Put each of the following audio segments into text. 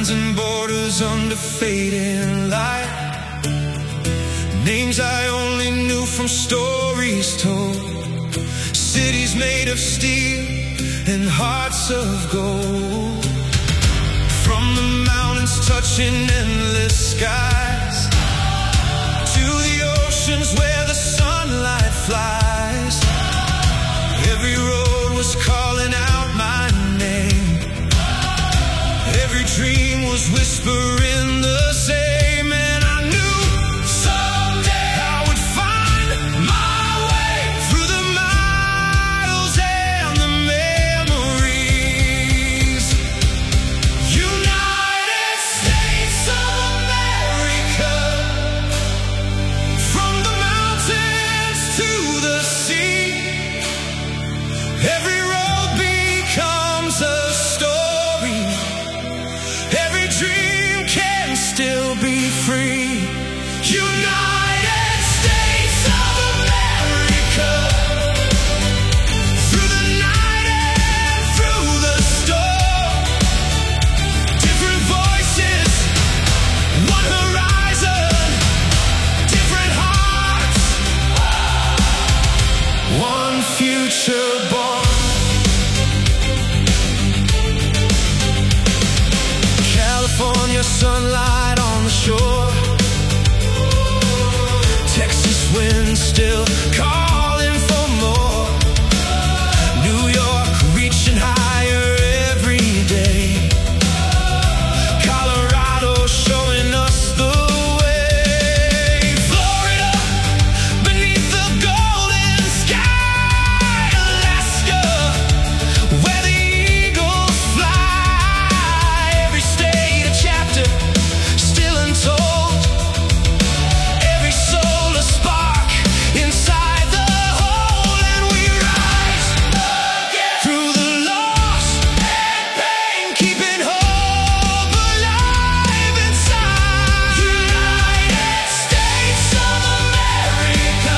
lines and borders under fading light. Names I only knew from stories told. Cities made of steel and hearts of gold. From the mountains touching endless skies to the oceans where the sunlight flies. Every road was calling out my name. Every dream was whispering the same. And I knew someday I would find my way through the miles and the memories. United States of America, from the mountains to the sea. Every road becomes a story. Every dream can still be free. United States of America, through the night and through the storm. Different voices, one horizon, different hearts, one future born. California sunlight on the shore. Texas wind still calling for more. New York reaching higher every day. Colorado showing us the way. Florida beneath the golden sky. Alaska where the eagles fly. Every state a chapter still untold. Every soul a spark inside the hole. And we rise again through the loss and pain, keeping hope alive inside. United States of America,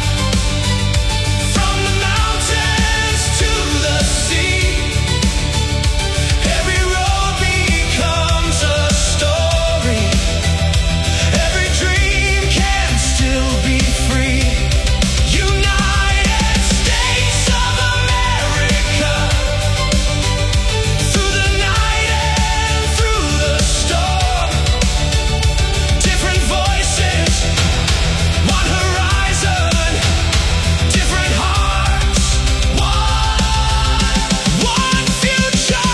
from the mountains to the sea. Every road becomes a story. Every dream can still be free. United States of America, through the night and through the storm. Different voices, one horizon, different hearts, one future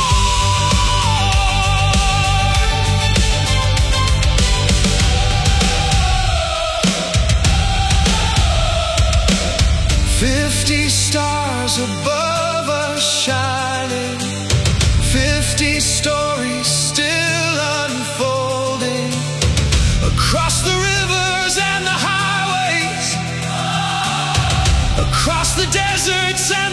born. 50 stars above us shining, 50 stories still unfolding. Across the rivers and the highways, across the deserts and